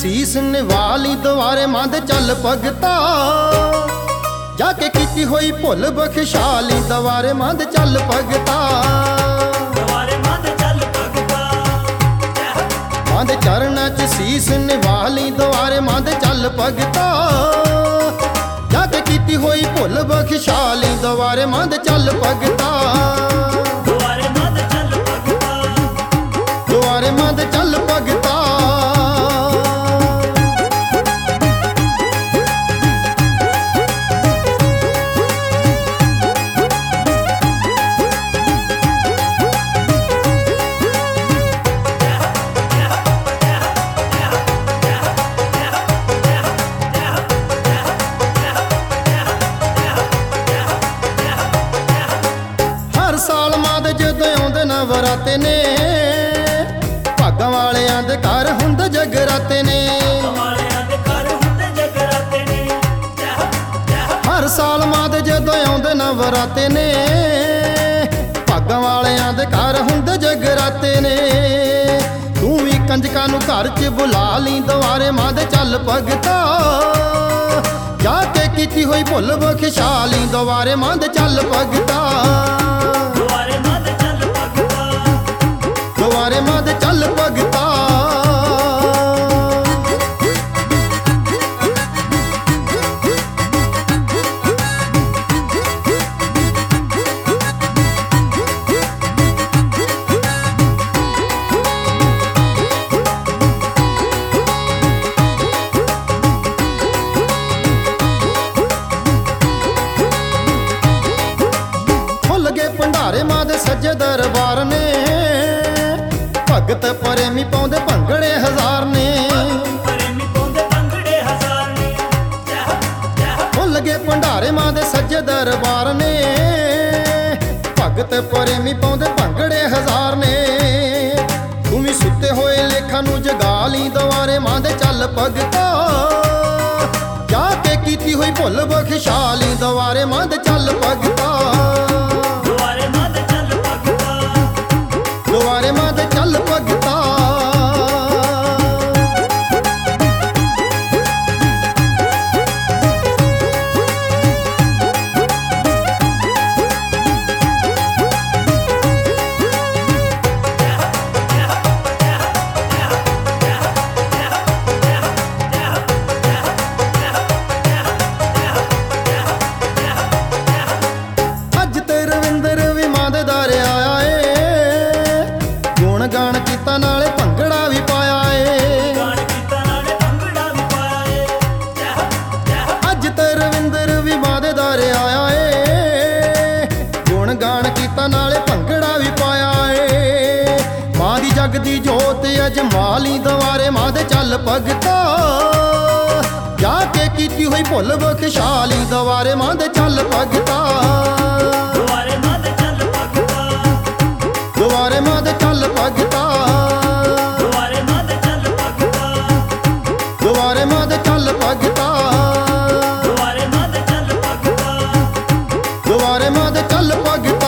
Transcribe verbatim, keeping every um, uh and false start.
ਸੀਸ ਨਿਵਾਲੀ ਦੁਆਰੇ ਮੰਦ ਚੱਲ ਭਗਤਾ ਜਾਕੇ ਕੀਤੀ ਹੋਈ ਭੁੱਲ ਬਖਸ਼ਾਲੀ ਦੁਆਰੇ ਮੰਦ ਚੱਲ ਭਗਤਾ ਦੁਆਰੇ ਮੰਦ ਚੱਲ ਭਗਤਾ ਮੰਦ ਚਰਨਾਂ 'ਚ ਸੀਸ ਨਿਵਾਲੀ ਦੁਆਰੇ ਮੰਦ ਚੱਲ ਭਗਤਾ ਜਾਕੇ ਕੀਤੀ ਹੋਈ ਭੁੱਲ ਬਖਸ਼ਾਲੀ ਦੁਆਰੇ ਮੰਦ ਚੱਲ ਭਗਤਾ ਦੁਆਰੇ ਮੰਦ ਚੱਲ ਭਗਤਾ ਦੁਆਰੇ ਮੰਦ ਚੱਲ ਭਗਤਾ हर साल माद जदों आउंदे नवराते ने भागां वालियां दे घर हुंदे जगराते ने ਵਾਲਿਆਂ ਦੇ ਘਰ ਹੁੰਦੇ ਜਗਰਾਤੇ ਨੇ हर साल माद जदों आउंदे नवराते ने भागां वालियां दे घर हुंदे जगराते ने तू भी कंजकां नूं घर च बुला ली दुआरे माद चल भगता जाके कीती होई भुल बख्शाली दुआरे माद चल भगता ਦੁਆਰੇ ਮੰਦ ਚੱਲ ਭਗਤਾ ਦੁਆਰੇ ਮੰਦ ਚੱਲ ਭਗਤਾ ਫੁੱਲ ਗਏ ਭੰਡਾਰੇ ਮਾਂ ਦੇ ਸੱਜੇ ਦਰਬਾਰ ਨੇ ਭਗਤ ਪ੍ਰੇਮੀ ਪਾਉਂਦੇ ਭੰਗੜੇ ਹਜ਼ਾਰ ਨੇ ਪ੍ਰੇਮੀ ਪਾਉਂਦੇ ਭੰਗੜੇ ਹਜ਼ਾਰ ਨੇ ਫੁੱਲ ਗਏ ਭੰਡਾਰੇ ਮਾਂ ਦੇ ਸੱਜੇ ਦਰਬਾਰ ਨੇ ਭਗਤ ਪ੍ਰੇਮੀ ਪਾਉਂਦੇ ਭੰਗੜੇ ਹਜ਼ਾਰ ਨੇ ਤੂੰ ਵੀ ਸੁੱਤੇ ਹੋਏ ਲੇਖਾਂ ਨੂੰ ਜਗਾ ਲਈ ਦੁਆਰੇ ਮਾਂ ਦੇ ਚੱਲ ਭਗਤਾ ਜਾ ਕੇ ਕੀਤੀ ਹੋਈ ਭੁੱਲ ਬਖਸ਼ਾਲੀ ਦੁਆਰੇ ਮਾਂ ਦੇ ਚੱਲ ਭਗਤਾ ਦੁਆਰੇ ਮੰਦ ਚੱਲ ਭਗਤਾ ਦੁਆਰੇ ਮਾਂ ਦੇ ਚੱਲ ਭਗਤਾ ਅੱਜ ਤੇ ਰਵਿੰਦਰ ਵੀ ਮਾਂ ਦੇ ਦਰ ਆਇਆ ਏ ਗੁਣ ਗਾਣ ਕੀਤਾ ਨਾਲੇ ਭੰਗੜਾ ਵੀ ਪਾਇਆ ਏ ਗਾਣ ਕੀਤਾ ਨਾਲੇ ਭੰਗੜਾ ਵੀ ਪਾਇਆ ਏ ਅੱਜ ਤੇ ਰਵਿੰਦਰ ਵੀ ਮਾਂ ਦੇ ਦਰ ਆਇਆ ਏ ਗੁਣ ਗਾਣ ਕੀਤਾ ਨਾਲੇ ਭੰਗੜਾ ਵੀ ਪਾਇਆ ਏ ਮਾਂ ਦੀ ਜਗ ਦੀ ਜੋਤ ਅਜਮਾਲੀ ਦੁਆਰੇ ਮਾਂ ਦੇ ਚੱਲ ਭਗਤਾ ਜਾ ਕੇ ਕੀਤੀ ਹੋਈ ਭੁੱਲ ਬਖਸ਼ਾਲੀ ਦੁਆਰੇ ਮਾਂ ਦੇ ਚੱਲ ਭਗਤਾ ਦੁਆਰੇ ਮੰਦ ਚੱਲ ਭਗਤਾ ਦੁਆਰੇ ਮਾਂ ਦੇ ਚੱਲ ਭਗਤਾ ਦੁਆਰੇ ਮੰਦ ਚੱਲ ਭਗਤਾ ਦੁਆਰੇ ਮਾਂ ਦੇ ਚੱਲ ਭਗਤਾ ਦੁਆਰੇ ਮੰਦ ਚੱਲ ਭਗਤਾ ਦੁਆਰੇ ਮਾਂ ਦੇ ਚੱਲ ਭਗਤਾ